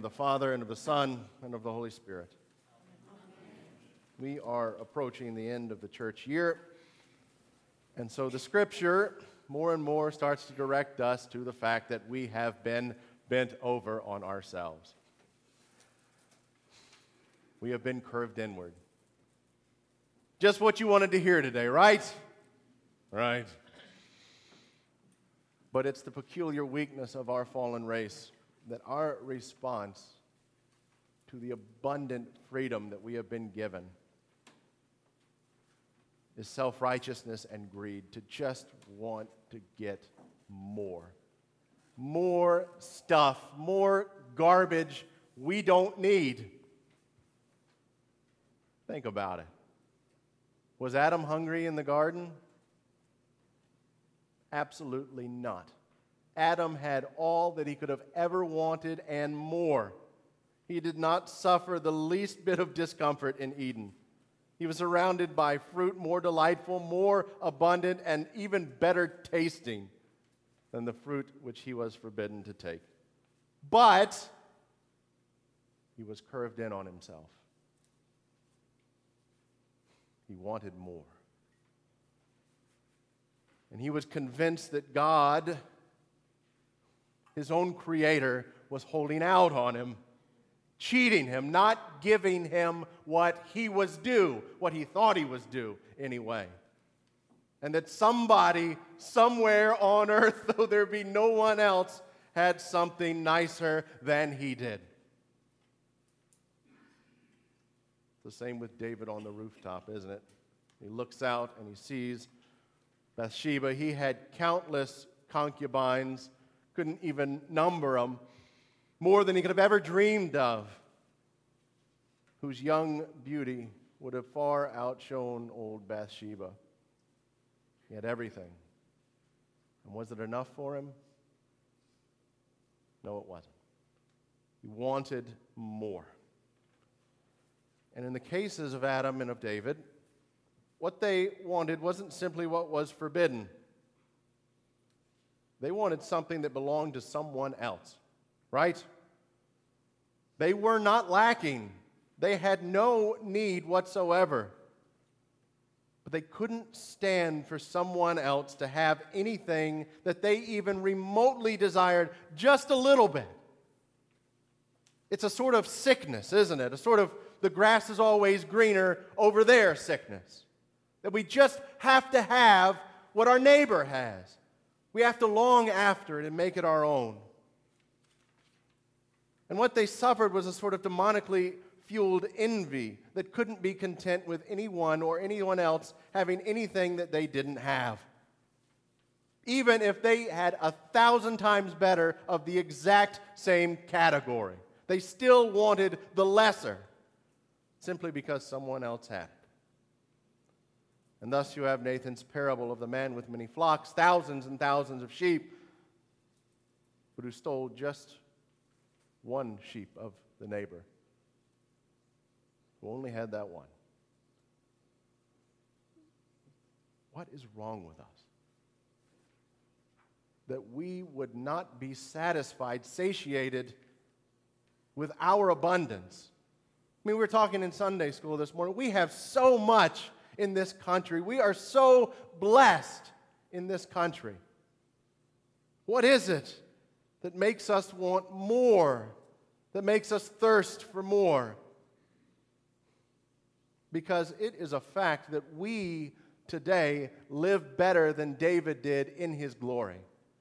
of the Father, and of the Son, and of the Holy Spirit. We are approaching the end of the church year, and so the Scripture more and more starts to direct us to the fact that we have been bent over on ourselves. We have been curved inward. Just what you wanted to hear today, right? Right. But it's the peculiar weakness of our fallen race that our response to the abundant freedom that we have been given is self-righteousness and greed, to just want to get more. More stuff, more garbage we don't need. Think about it. Was Adam hungry in the garden? Absolutely not. Adam had all that he could have ever wanted and more. He did not suffer the least bit of discomfort in Eden. He was surrounded by fruit more delightful, more abundant, and even better tasting than the fruit which he was forbidden to take. But he was curved in on himself. He wanted more. And he was convinced that God, his own creator, was holding out on him, cheating him, not giving him what he was due, what he thought he was due anyway. And that somebody, somewhere on earth, though there be no one else, had something nicer than he did. The same with David on the rooftop, isn't it? He looks out and he sees Bathsheba. He had countless concubines, couldn't even number them, more than he could have ever dreamed of, whose young beauty would have far outshone old Bathsheba. He had everything. And was it enough for him? No, it wasn't. He wanted more. And in the cases of Adam and of David, what they wanted wasn't simply what was forbidden. They wanted something that belonged to someone else, right? They were not lacking. They had no need whatsoever. But they couldn't stand for someone else to have anything that they even remotely desired just a little bit. It's a sort of sickness, isn't it? A sort of the grass is always greener over there sickness. That we just have to have what our neighbor has. We have to long after it and make it our own. And what they suffered was a sort of demonically fueled envy that couldn't be content with anyone or anyone else having anything that they didn't have. Even if they had 1,000 times better of the exact same category. They still wanted the lesser, simply because someone else had it. And thus you have Nathan's parable of the man with many flocks, thousands and thousands of sheep, but who stole just one sheep of the neighbor, who only had that one. What is wrong with us? That we would not be satisfied, satiated with our abundance. I mean, we were talking in Sunday school this morning. We have so much in this country. We are so blessed in this country. What is it that makes us want more, that makes us thirst for more? Because it is a fact that we today live better than David did in his glory.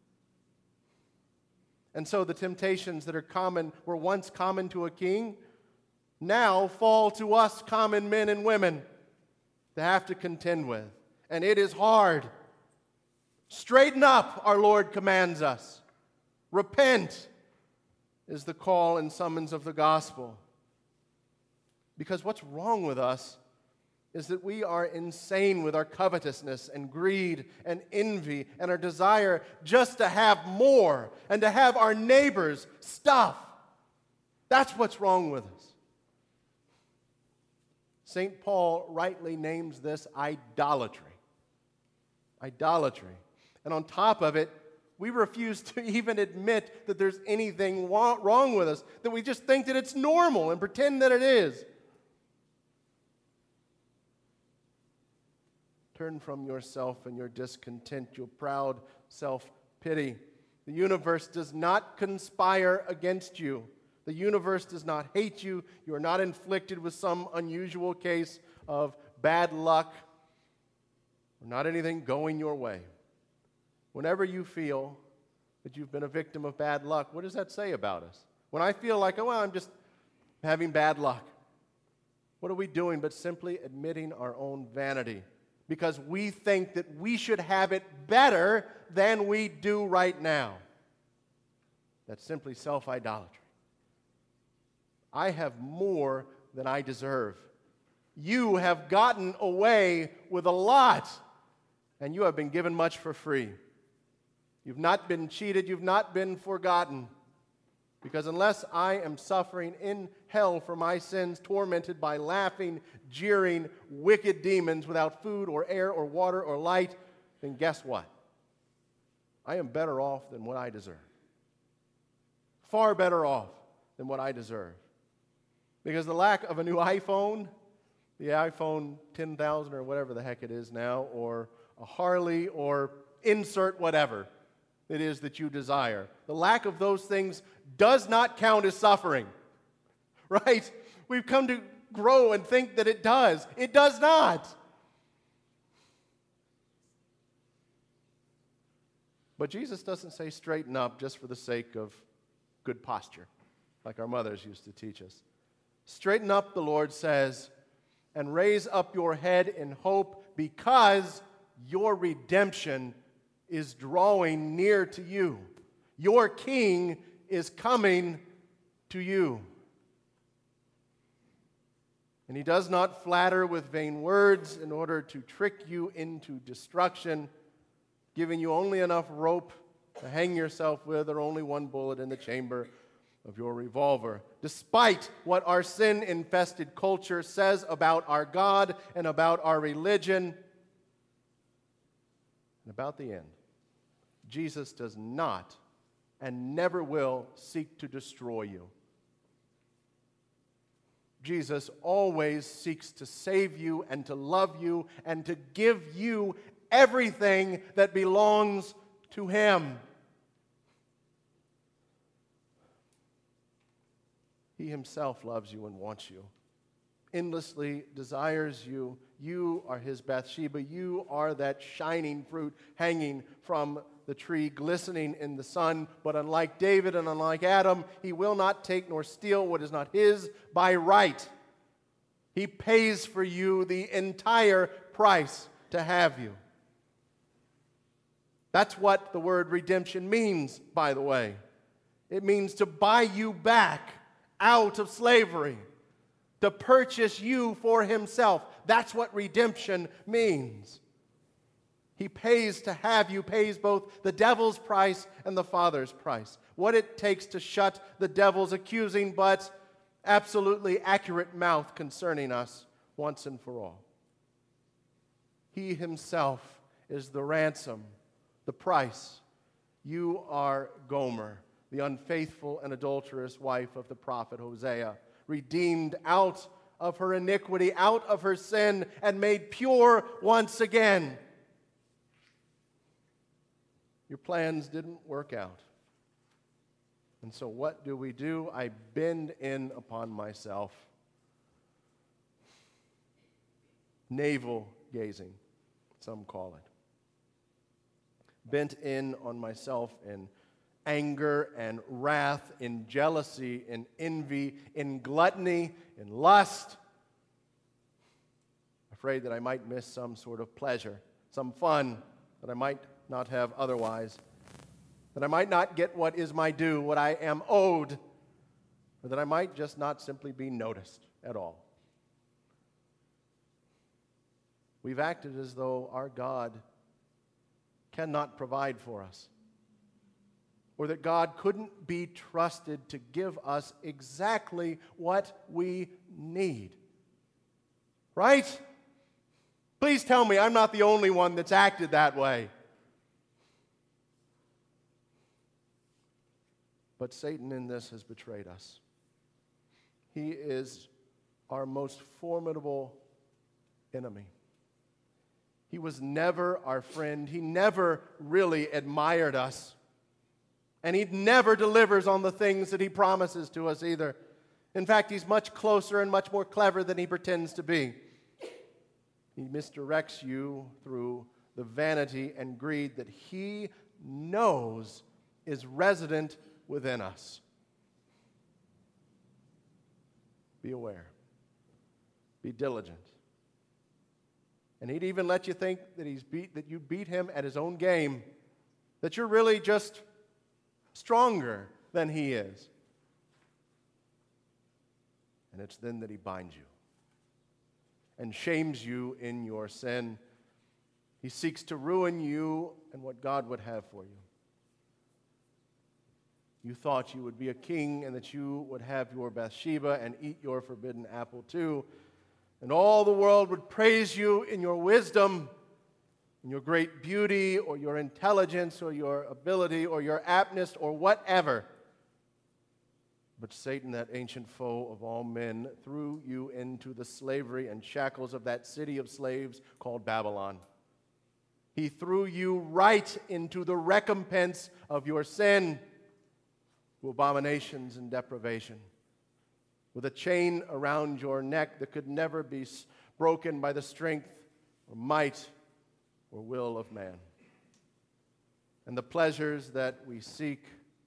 And so the temptations that were once common to a king, now fall to us common men and women to have to contend with. And it is hard. Straighten up, our Lord commands us. Repent is the call and summons of the gospel. Because what's wrong with us is that we are insane with our covetousness and greed and envy and our desire just to have more and to have our neighbor's stuff. That's what's wrong with us. St. Paul rightly names this idolatry. Idolatry. And on top of it, We refuse to even admit that there's anything wrong with us, that we just think that it's normal and pretend that it is. Turn from yourself and your discontent, your proud self-pity. The universe does not conspire against you. The universe does not hate you. You are not inflicted with some unusual case of bad luck or not anything going your way. Whenever you feel that you've been a victim of bad luck, what does that say about us? When I feel like, I'm just having bad luck, what are we doing but simply admitting our own vanity? Because we think that we should have it better than we do right now. That's simply self-idolatry. I have more than I deserve. You have gotten away with a lot, and you have been given much for free. You've not been cheated, you've not been forgotten. Because unless I am suffering in hell for my sins, tormented by laughing, jeering, wicked demons without food or air or water or light, then guess what? I am better off than what I deserve. Far better off than what I deserve. Because the lack of a new iPhone, the iPhone 10,000 or whatever the heck it is now, or a Harley, or insert whatever it is that you desire, the lack of those things does not count as suffering, right? We've come to grow and think that it does. It does not. But Jesus doesn't say straighten up just for the sake of good posture, like our mothers used to teach us. Straighten up, the Lord says, and raise up your head in hope, because your redemption is drawing near to you. Your King is coming to you. And he does not flatter with vain words in order to trick you into destruction, giving you only enough rope to hang yourself with, or only one bullet in the chamber of your revolver. Despite what our sin-infested culture says about our God and about our religion and about the end, Jesus does not and never will seek to destroy you. Jesus always seeks to save you and to love you and to give you everything that belongs to Him. He Himself loves you and wants you, endlessly desires you. You are His Bathsheba. You are that shining fruit hanging from the tree, glistening in the sun. But unlike David and unlike Adam, He will not take nor steal what is not His by right. He pays for you the entire price to have you. That's what the word redemption means, by the way. It means to buy you back out of slavery, to purchase you for Himself. That's what redemption means. He pays to have you, pays both the devil's price and the Father's price. What it takes to shut the devil's accusing but absolutely accurate mouth concerning us once and for all. He Himself is the ransom, the price. You are Gomer, the unfaithful and adulterous wife of the prophet Hosea, redeemed out of her iniquity, out of her sin, and made pure once again. Your plans didn't work out. And so what do? I bend in upon myself. Navel gazing, some call it. Bent in on myself in anger and wrath, in jealousy, in envy, in gluttony, in lust. Afraid that I might miss some sort of pleasure, some fun that I might not have otherwise, that I might not get what is my due, what I am owed, or that I might just not simply be noticed at all. We've acted as though our God cannot provide for us, or that God couldn't be trusted to give us exactly what we need. Right? Please tell me I'm not the only one that's acted that way. But Satan in this has betrayed us. He is our most formidable enemy. He was never our friend. He never really admired us. And he never delivers on the things that he promises to us either. In fact, he's much closer and much more clever than he pretends to be. He misdirects you through the vanity and greed that he knows is resident within us. Be aware. Be diligent. And he'd even let you think that you beat him at his own game, that you're really just stronger than he is. And it's then that he binds you and shames you in your sin. He seeks to ruin you and what God would have for you. You thought you would be a king and that you would have your Bathsheba and eat your forbidden apple too. And all the world would praise you in your wisdom, in your great beauty, or your intelligence, or your ability, or your aptness, or whatever. But Satan, that ancient foe of all men, threw you into the slavery and shackles of that city of slaves called Babylon. He threw you right into the recompense of your sin, to abominations and deprivation, with a chain around your neck that could never be broken by the strength or might or will of man. And the pleasures that we seek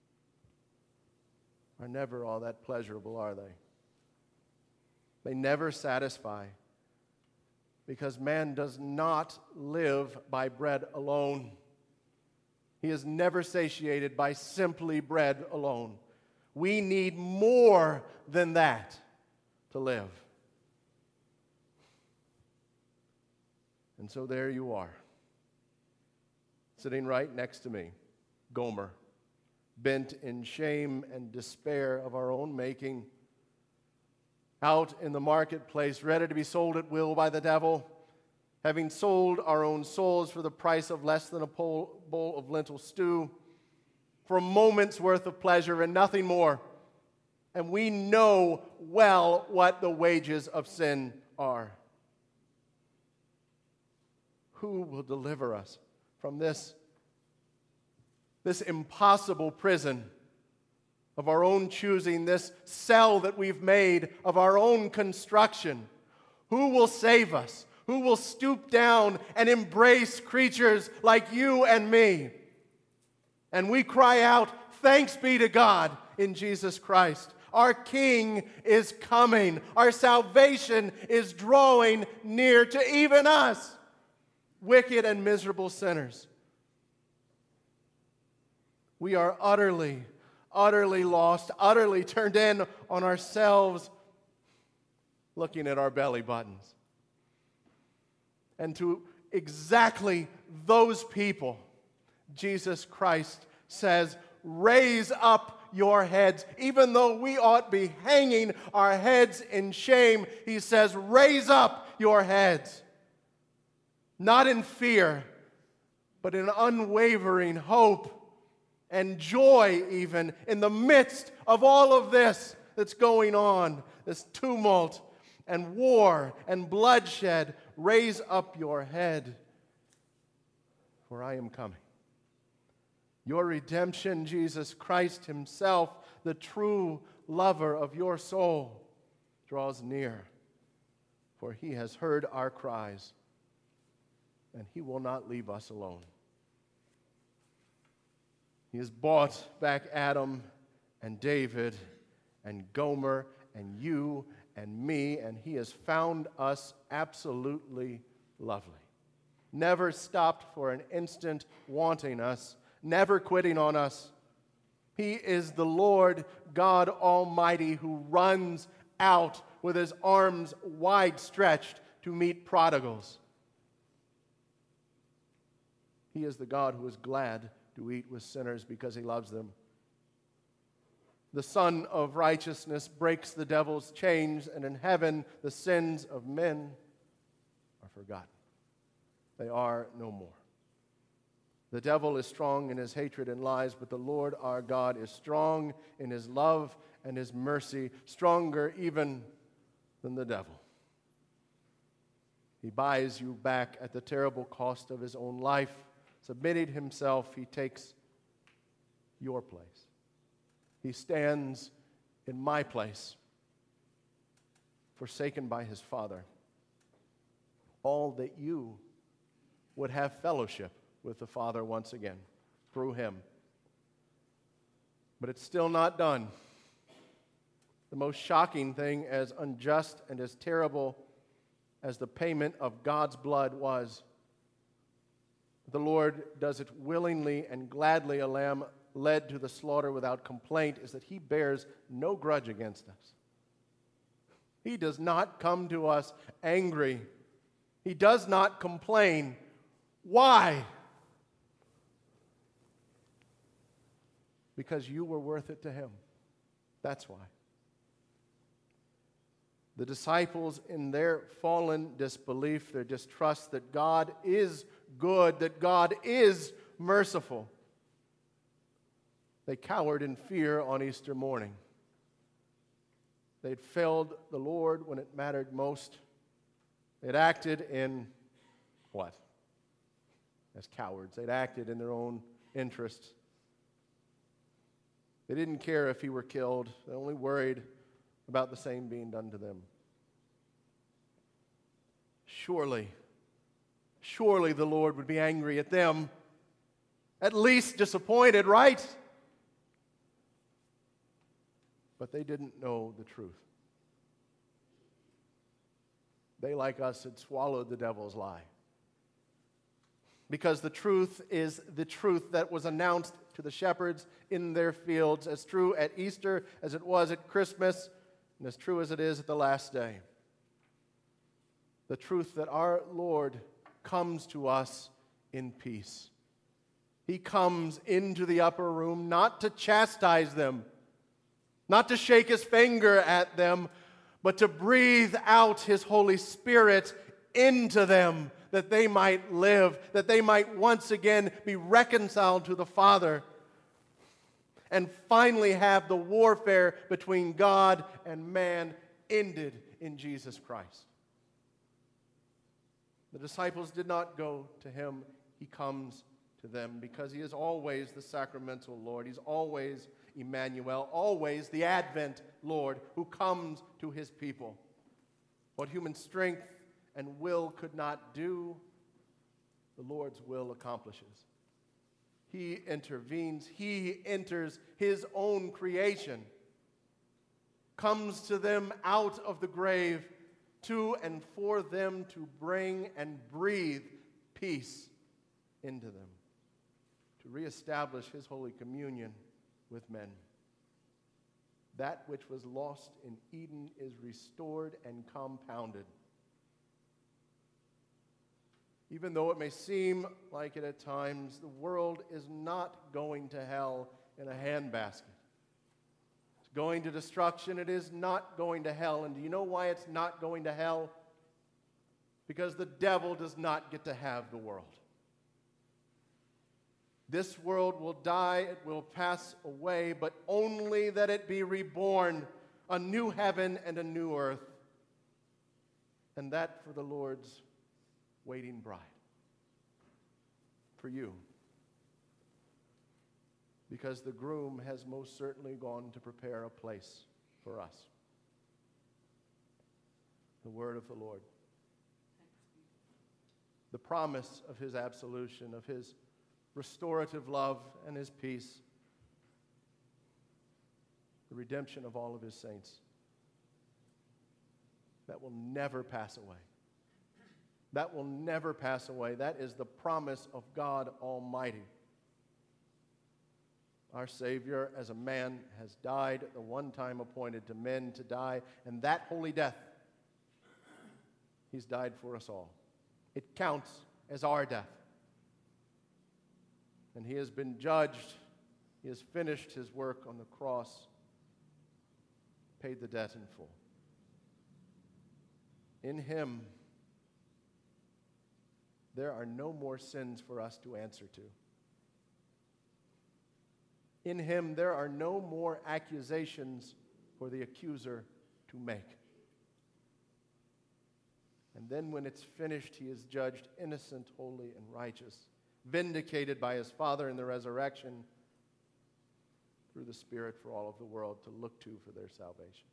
are never all that pleasurable, are they? They never satisfy, because man does not live by bread alone. He is never satiated by simply bread alone. We need more than that to live. And so there you are, sitting right next to me, Gomer, bent in shame and despair of our own making, out in the marketplace, ready to be sold at will by the devil, having sold our own souls for the price of less than a bowl of lentil stew, for a moment's worth of pleasure and nothing more. And we know well what the wages of sin are. Who will deliver us from this impossible prison of our own choosing, this cell that we've made of our own construction? Who will save us? Who will stoop down and embrace creatures like you and me? And we cry out, thanks be to God in Jesus Christ. Our King is coming. Our salvation is drawing near to even us, wicked and miserable sinners. We are utterly lost, utterly turned in on ourselves, looking at our belly buttons. And to exactly those people, Jesus Christ says, raise up your heads. Even though we ought to be hanging our heads in shame, he says, raise up your heads. Not in fear, but in unwavering hope and joy even in the midst of all of this that's going on, this tumult and war and bloodshed. Raise up your head, for I am coming. Your redemption, Jesus Christ himself, the true lover of your soul, draws near, for he has heard our cries, and he will not leave us alone. He has bought back Adam and David and Gomer and you and me, and he has found us absolutely lovely. Never stopped for an instant wanting us, never quitting on us. He is the Lord God Almighty who runs out with his arms wide stretched to meet prodigals. He is the God who is glad to eat with sinners because he loves them. The Son of Righteousness breaks the devil's chains, and in heaven the sins of men are forgotten. They are no more. The devil is strong in his hatred and lies, but the Lord our God is strong in his love and his mercy, stronger even than the devil. He buys you back at the terrible cost of his own life. Submitting himself, he takes your place. He stands in my place, forsaken by his Father, all that you would have fellowship with the Father once again through him. But it's still not done. The most shocking thing, as unjust and as terrible as the payment of God's blood was, the Lord does it willingly and gladly. A lamb led to the slaughter without complaint, is that he bears no grudge against us. He does not come to us angry. He does not complain. Why? Because you were worth it to him. That's why. The disciples, in their fallen disbelief, their distrust that God is good, that God is merciful, they cowered in fear on Easter morning. They'd failed the Lord when it mattered most. They'd acted in what? As cowards. They'd acted in their own interests. They didn't care if he were killed. They only worried about the same being done to them. Surely the Lord would be angry at them, at least disappointed, right? But they didn't know the truth. They, like us, had swallowed the devil's lie. Because the truth is the truth that was announced to the shepherds in their fields, as true at Easter as it was at Christmas, and as true as it is at the last day. The truth that our Lord comes to us in peace. He comes into the upper room not to chastise them, not to shake his finger at them, but to breathe out his Holy Spirit into them, that they might live, that they might once again be reconciled to the Father, and finally have the warfare between God and man ended in Jesus Christ. The disciples did not go to him. He comes to them because he is always the sacramental Lord. He's always Emmanuel, always the Advent Lord who comes to his people. What human strength and will could not do, the Lord's will accomplishes. He intervenes. He enters his own creation, comes to them out of the grave, to and for them to bring and breathe peace into them, to reestablish his holy communion with men. That which was lost in Eden is restored and compounded. Even though it may seem like it at times, the world is not going to hell in a handbasket. It's going to destruction. It is not going to hell. And do you know why it's not going to hell? Because the devil does not get to have the world. This world will die, it will pass away, but only that it be reborn, a new heaven and a new earth, and that for the Lord's waiting bride, for you, because the groom has most certainly gone to prepare a place for us. The word of the Lord. The promise of his absolution, of his restorative love and his peace, the redemption of all of his saints, that will never pass away. That will never pass away. That is the promise of God Almighty. Our Savior, as a man, has died the one time appointed to men to die, and that holy death, he's died for us all. It counts as our death. And he has been judged. He has finished his work on the cross, paid the debt in full. In him, there are no more sins for us to answer to. In him there are no more accusations for the accuser to make. And then when it's finished, he is judged innocent, holy, and righteous, vindicated by his Father in the resurrection through the Spirit for all of the world to look to for their salvation.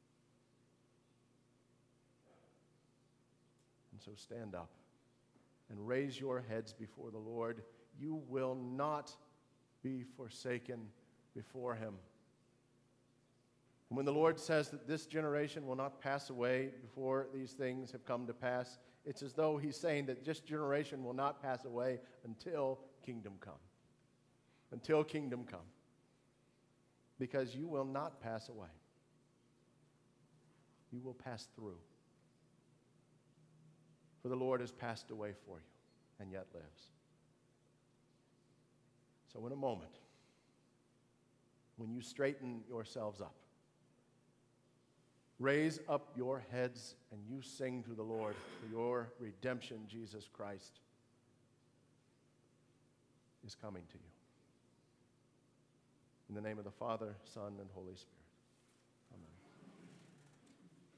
And so stand up and raise your heads before the Lord. You will not be forsaken before him. And when the Lord says that this generation will not pass away before these things have come to pass, it's as though he's saying that this generation will not pass away until kingdom come. Until kingdom come. Because you will not pass away. You will pass through. For the Lord has passed away for you and yet lives. So in a moment, when you straighten yourselves up, raise up your heads and you sing to the Lord for your redemption, Jesus Christ, is coming to you. In the name of the Father, Son, and Holy Spirit.